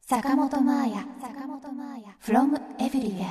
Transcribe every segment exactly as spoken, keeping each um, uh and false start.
坂本真綾 from everywhere。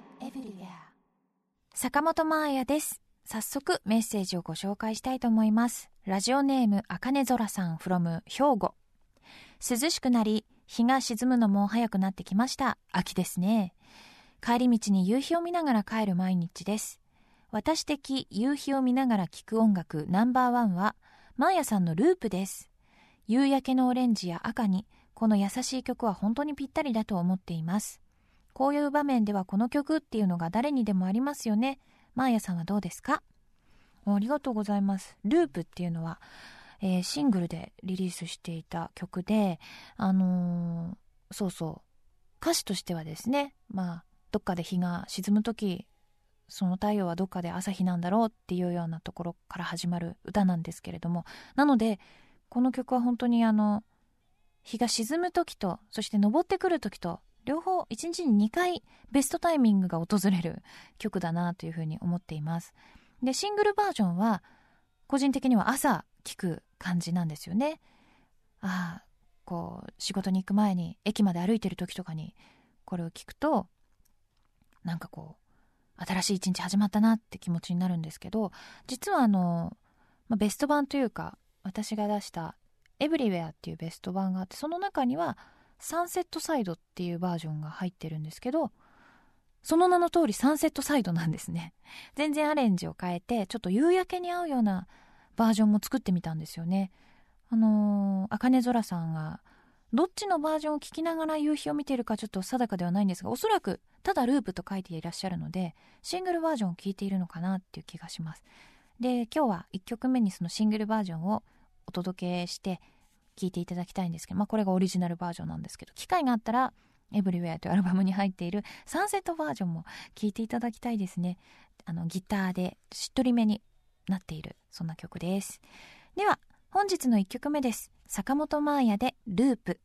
坂本真綾です。早速メッセージをご紹介したいと思います。ラジオネームあかねぞらさん from 兵庫。涼しくなり日が沈むのも早くなってきました。秋ですね。帰り道に夕日を見ながら帰る毎日です。私的夕日を見ながら聴く音楽ナンバーワンは真綾さんのループです。夕焼けのオレンジや赤にこの優しい曲は本当にぴったりだと思っています。こういう場面ではこの曲っていうのが誰にでもありますよね。真綾さんはどうですか？ありがとうございます。ループっていうのは、えー、シングルでリリースしていた曲で、あのー、そうそう歌詞としてはですね、まあどっかで日が沈むとき、その太陽はどっかで朝日なんだろうっていうようなところから始まる歌なんですけれども、なのでこの曲は本当にあの日が沈む時とそして昇ってくる時と両方いちにちににかいベストタイミングが訪れる曲だなというふうに思っています。でシングルバージョンは個人的には朝聴く感じなんですよね。ああこう仕事に行く前に駅まで歩いてる時とかにこれを聴くとなんかこう新しい一日始まったなって気持ちになるんですけど、実はあの、まあ、ベスト版というか私が出したエブリウェアっていうベスト版があって、その中にはサンセットサイドっていうバージョンが入ってるんですけど、その名の通りサンセットサイドなんですね。全然アレンジを変えてちょっと夕焼けに合うようなバージョンも作ってみたんですよね。あのー、あかねぞらさんがどっちのバージョンを聞きながら夕日を見ているかちょっと定かではないんですが、おそらくただループと書いていらっしゃるのでシングルバージョンを聞いているのかなっていう気がします。で今日はいっきょくめにそのシングルバージョンをお届けして聴いていただきたいんですけど、まあ、これがオリジナルバージョンなんですけど、機会があったらエブリウェアというアルバムに入っているサンセットバージョンも聴いていただきたいですね。あのギターでしっとりめになっているそんな曲です。では本日のいっきょくめです。坂本真綾でループ。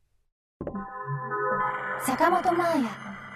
坂本真綾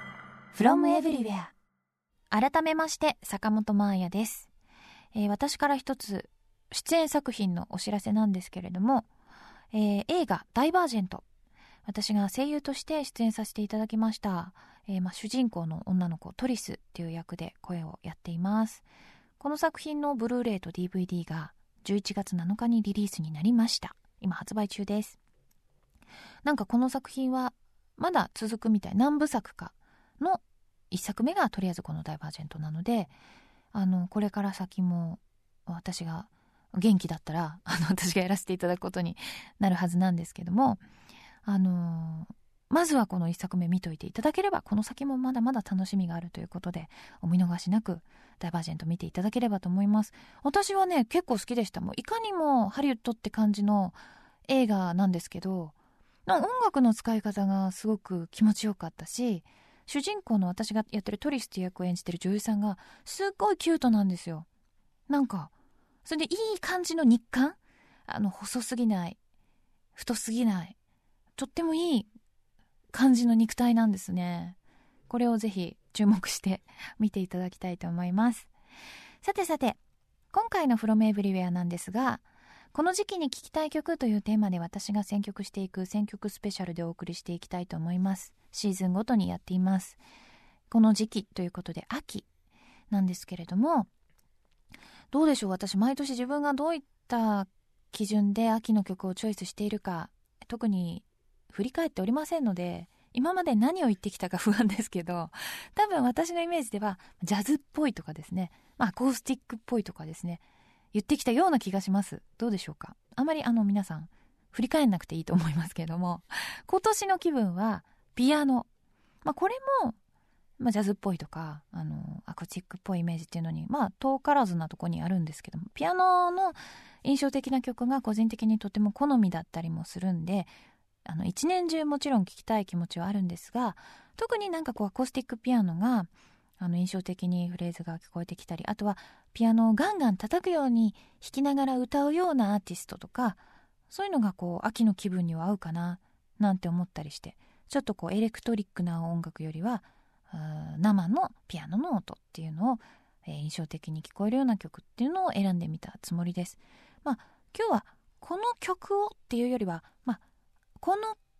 from everywhere。 改めまして坂本真綾です。えー、私から一つ出演作品のお知らせなんですけれども、えー、映画ダイバージェント、私が声優として出演させていただきました。えーまあ、主人公の女の子トリスっていう役で声をやっています。この作品のブルーレイと ディーブイディー がじゅういちがつなのかにリリースになりました。今発売中です。なんかこの作品はまだ続くみたい、何部作かのいっさくめがとりあえずこのダイバージェントなので、あのこれから先も私が元気だったらあの私がやらせていただくことになるはずなんですけども、あのー、まずはこのいっさくめ見といていただければこの先もまだまだ楽しみがあるということで、お見逃しなくダイバージェント見ていただければと思います。私はね結構好きでした。もういかにもハリウッドって感じの映画なんですけど、音楽の使い方がすごく気持ちよかったし、主人公の私がやってるトリスっていう役を演じてる女優さんがすっごいキュートなんですよ。なんかそれでいい感じの肉感、あの細すぎない太すぎない、とってもいい感じの肉体なんですね。これをぜひ注目して見ていただきたいと思います。さてさて今回の From Everywhere なんですが、この時期に聴きたい曲というテーマで私が選曲していく選曲スペシャルでお送りしていきたいと思います。シーズンごとにやっています。この時期ということで秋なんですけれども、どうでしょう、私毎年自分がどういった基準で秋の曲をチョイスしているか特に振り返っておりませんので、今まで何を言ってきたか不安ですけど、多分私のイメージではジャズっぽいとかですね、まあ、アコースティックっぽいとかですね言ってきたような気がします。どうでしょうか。あまりあの皆さん振り返んなくていいと思いますけれども、今年の気分はピアノ、まあ、これも、まあ、ジャズっぽいとかあのアコースティックっぽいイメージっていうのにまあ遠からずなとこにあるんですけども、ピアノの印象的な曲が個人的にとても好みだったりもするんで、あの一年中もちろん聴きたい気持ちはあるんですが、特になんかこうアコースティックピアノがあの印象的にフレーズが聞こえてきたり、あとはピアノをガンガン叩くように弾きながら歌うようなアーティストとか、そういうのがこう秋の気分には合うかななんて思ったりして、ちょっとこうエレクトリックな音楽よりは生のピアノの音っていうのを、えー、印象的に聞こえるような曲っていうのを選んでみたつもりです。まあ今日はこの曲をっていうよりは、まあ、この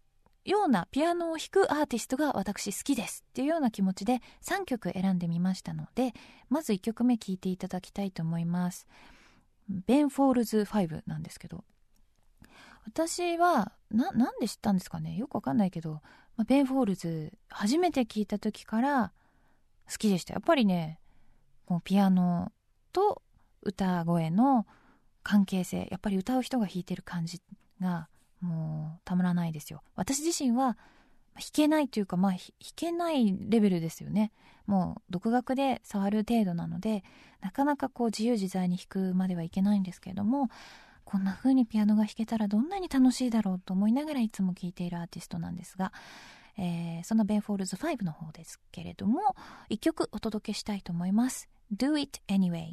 ようなピアノを弾くアーティストが私好きですっていうような気持ちでさんきょく選んでみましたので、まずいっきょくめ聴いていただきたいと思います。ベン・フォールズファイブなんですけど、私はななんで知ったんですかね、よくわかんないけど、まあ、ベン・フォールズ初めて聴いた時から好きでした。やっぱりね、こうピアノと歌声の関係性、やっぱり歌う人が弾いてる感じがもうたまらないですよ。私自身は弾けないというか、まあ弾けないレベルですよね。もう独学で触る程度なので、なかなかこう自由自在に弾くまではいけないんですけれども、こんな風にピアノが弾けたらどんなに楽しいだろうと思いながらいつも聴いているアーティストなんですが、えー、そのベン・フォールズファイブの方ですけれども、いっきょくお届けしたいと思います。 Do It Anyway。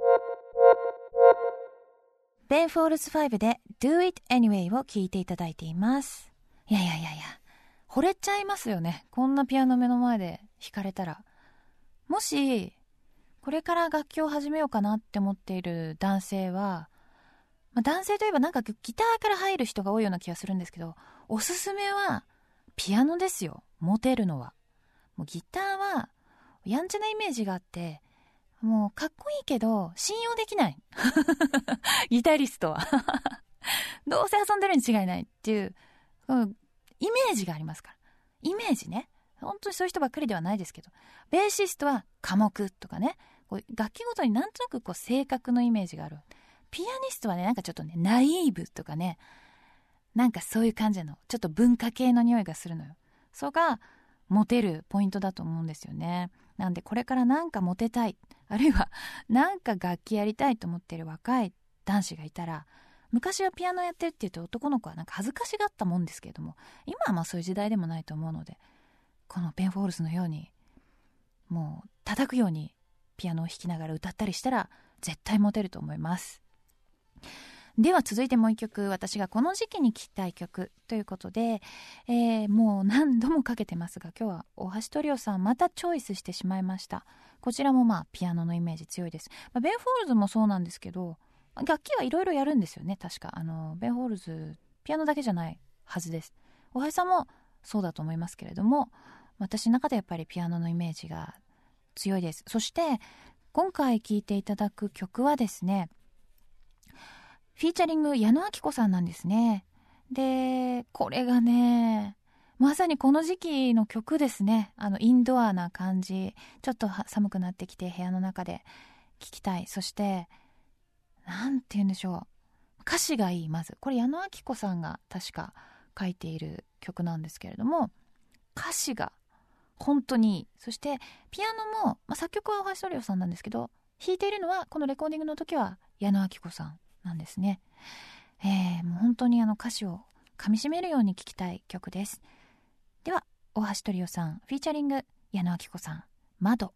ベン・フォールズファイブで Do It Anyway を聴いていただいています。いやいやいやいや、惚れちゃいますよね、こんなピアノ目の前で弾かれたら。もしこれから楽器を始めようかなって思っている男性は、まあ、男性といえばなんかギターから入る人が多いような気がするんですけど、おすすめはピアノですよ。モテるのはもうギターはやんちゃなイメージがあって、もうかっこいいけど信用できないギタリストはどうせ遊んでるに違いないっていう、このイメージがありますから。イメージね、本当にそういう人ばっかりではないですけど、ベーシストは寡黙とかね、こう楽器ごとになんとなくこう性格のイメージがある。ピアニストはね、なんかちょっとね、ナイーブとかね、なんかそういう感じのちょっと文化系の匂いがするのよ。それがモテるポイントだと思うんですよね。なんでこれからなんかモテたい、あるいはなんか楽器やりたいと思ってる若い男子がいたら、昔はピアノやってるって言うと男の子はなんか恥ずかしがったもんですけれども、今はまあそういう時代でもないと思うので、このベン・フォールズのようにもう叩くようにピアノを弾きながら歌ったりしたら絶対モテると思います。では続いてもう一曲、私がこの時期に聴きたい曲ということで、えー、もう何度もかけてますが、今日は大橋トリオさんまたチョイスしてしまいました。こちらもまあピアノのイメージ強いです。まあ、ベン・フォールズもそうなんですけど、楽器はいろいろやるんですよね。確かあのベン・フォールズピアノだけじゃないはずです。大橋さんもそうだと思いますけれども、私の中でやっぱりピアノのイメージが強いです。そして今回聴いていただく曲はですね、フィーチャリング矢野顕子さんなんですね。で、これがね、まさにこの時期の曲ですね。あのインドアな感じ、ちょっと寒くなってきて部屋の中で聴きたい。そしてなんて言うんでしょう、歌詞がいい。まずこれ矢野顕子さんが確か書いている曲なんですけれども、歌詞が本当にいい。そしてピアノも、まあ、作曲は大橋トリオさんなんですけど、弾いているのはこのレコーディングの時は矢野顕子さんなんですね。えー、もう本当にあの歌詞を噛み締めるように聴きたい曲です。では大橋トリオさんフィーチャリング矢野顕子さん、窓。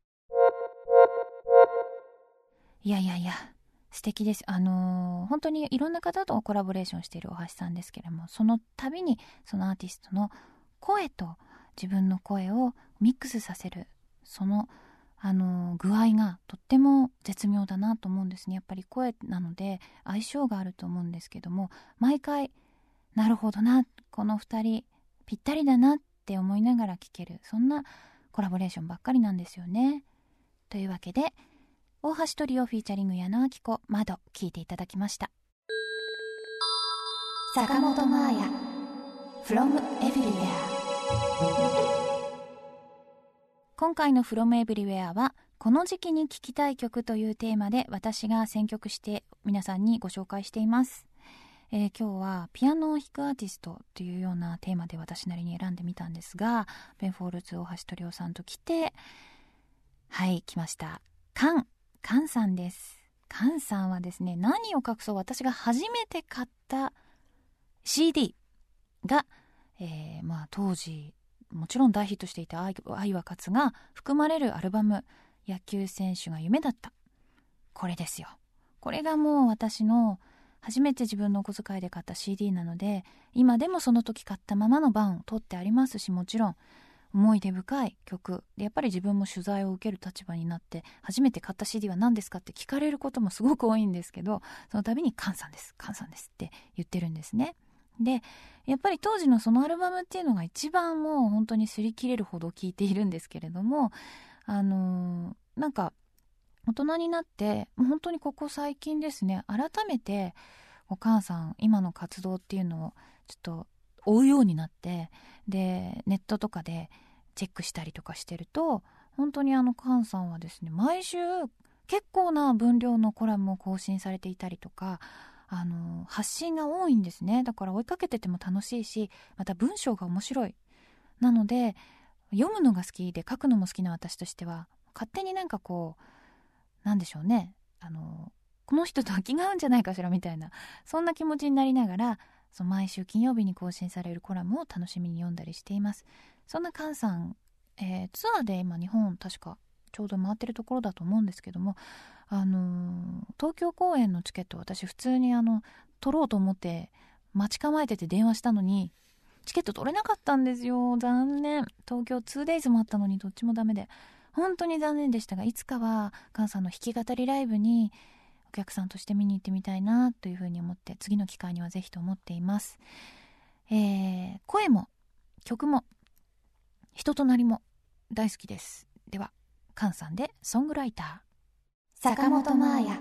いやいやいや素敵です。あのー、本当にいろんな方とコラボレーションしている大橋さんですけれども、その度にそのアーティストの声と自分の声をミックスさせる、そのあの具合がとっても絶妙だなと思うんですね。やっぱり声なので相性があると思うんですけども、毎回なるほどな、このふたりぴったりだなって思いながら聴ける、そんなコラボレーションばっかりなんですよね。というわけで大橋トリオフィーチャリング矢野顕子、窓聴いていただきました。 坂本真綾 From Everywhere。 今回の From Everywhere はこの時期に聴きたい曲というテーマで私が選曲して皆さんにご紹介しています。えー、今日はピアノを弾くアーティストというようなテーマで私なりに選んでみたんですが、ベン・フォールズ大橋トリオさんと来て、はい来ました、カンカンさんです。カンさんはですね、何を隠そう私が初めて買った シーディー が、えー、まあ当時もちろん大ヒットしていた愛は勝つが含まれるアルバム、野球選手が夢だった、これですよ。これがもう私の初めて自分のお小遣いで買った シーディー なので、今でもその時買ったままの版を取ってありますし、もちろん思い出深い曲で、やっぱり自分も取材を受ける立場になって初めて買った シーディー は何ですかって聞かれることもすごく多いんですけど、その度にカンさんですカンさんですって言ってるんですね。 でやっぱり当時のそのアルバムっていうのが一番もう本当に擦り切れるほど聴いているんですけれども、あのー、なんか大人になってもう本当にここ最近ですね、改めてお母さん今の活動っていうのをちょっと追うようになって、でネットとかでチェックしたりとかしてると、本当にあのカンさんはですね、毎週結構な分量のコラムを更新されていたりとか、あの発信が多いんですね。だから追いかけてても楽しいし、また文章が面白い。なので読むのが好きで書くのも好きな私としては、勝手になんかこうなんでしょうね、あのこの人とは気が合うんじゃないかしらみたいな、そんな気持ちになりながら、その毎週金曜日に更新されるコラムを楽しみに読んだりしています。そんなカンさん、えー、ツアーで今日本確かちょうど回ってるところだと思うんですけども、あのー、東京公演のチケット私普通にあの取ろうと思って待ち構えてて電話したのにチケット取れなかったんですよ。残念。東京 ツーデイズ もあったのにどっちもダメで本当に残念でしたが、いつかはカンさんの弾き語りライブにお客さんとして見に行ってみたいなというふうに思って、次の機会にはぜひと思っています。えー、声も曲も人となりも大好きです。ではカンさんでソングライター。 坂本真綾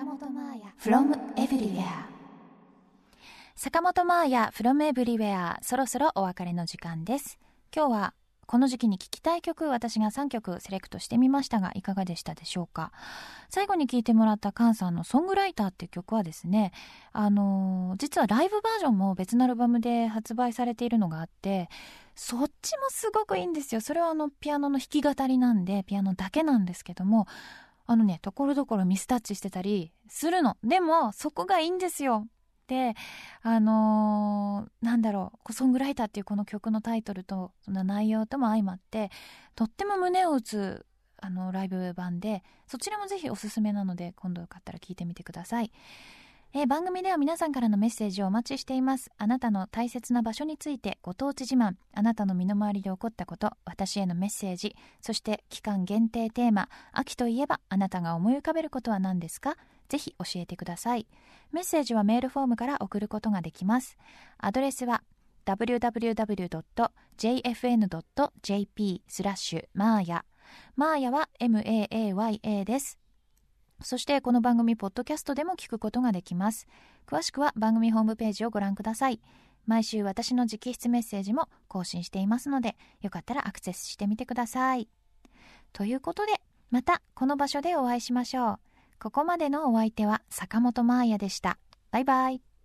from everywhere。 坂本真綾 from everywhere、 そろそろお別れの時間です。今日はこの時期に聴きたい曲、私がさんきょくセレクトしてみましたがいかがでしたでしょうか。最後に聴いてもらったカンさんのソングライターっていう曲はですね、あのー、実はライブバージョンも別のアルバムで発売されているのがあって、そっちもすごくいいんですよ。それはあのピアノの弾き語りなんでピアノだけなんですけども、あのね、ところどころミスタッチしてたりするの。でもそこがいいんですよ。で、あのー、なんだろう、ソングライターっていうこの曲のタイトルとその内容とも相まってとっても胸を打つあのライブ版で、そちらもぜひおすすめなので今度よかったら聞いてみてください。えー、番組では皆さんからのメッセージをお待ちしています。あなたの大切な場所について、ご当地自慢、あなたの身の回りで起こったこと、私へのメッセージ、そして期間限定テーマ、秋といえばあなたが思い浮かべることは何ですか？ぜひ教えてください。メッセージはメールフォームから送ることができます。アドレスは ダブリューダブリューダブリュードットジェイエフエヌドットジェーピースラッシュマーヤ。マーヤは エムエーエーワイエー です。そしてこの番組ポッドキャストでも聞くことができます。詳しくは番組ホームページをご覧ください。毎週私の直筆メッセージも更新していますので、よかったらアクセスしてみてください。ということで、またこの場所でお会いしましょう。ここまでのお相手は坂本真綾でした。バイバイ。